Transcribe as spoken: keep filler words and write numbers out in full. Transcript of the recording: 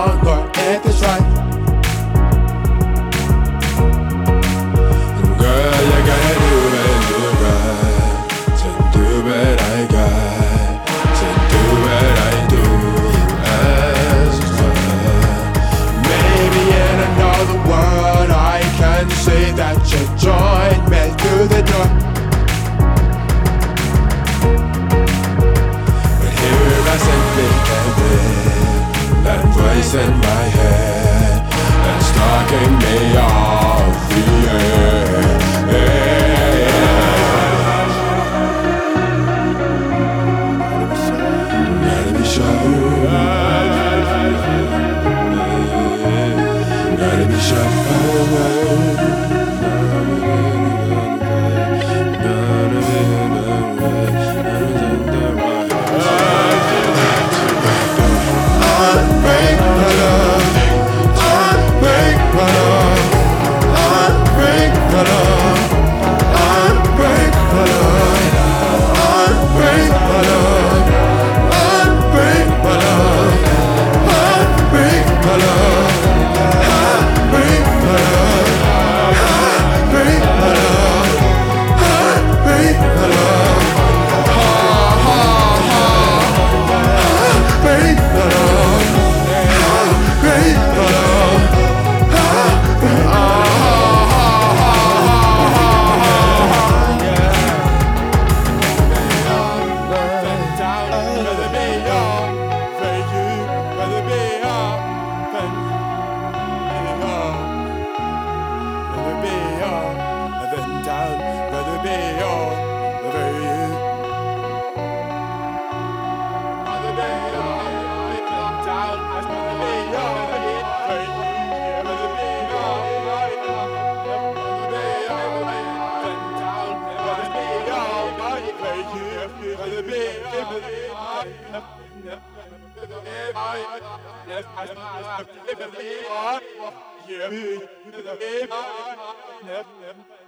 wrong or if it's right. And girl, you gotta do it, do it right. So do what I got, so do what I do as well. Maybe in another world I can say that your joint made through the door. That voice in my head that's talking me off the air. Gotta be sure, gotta be sure. Yeah.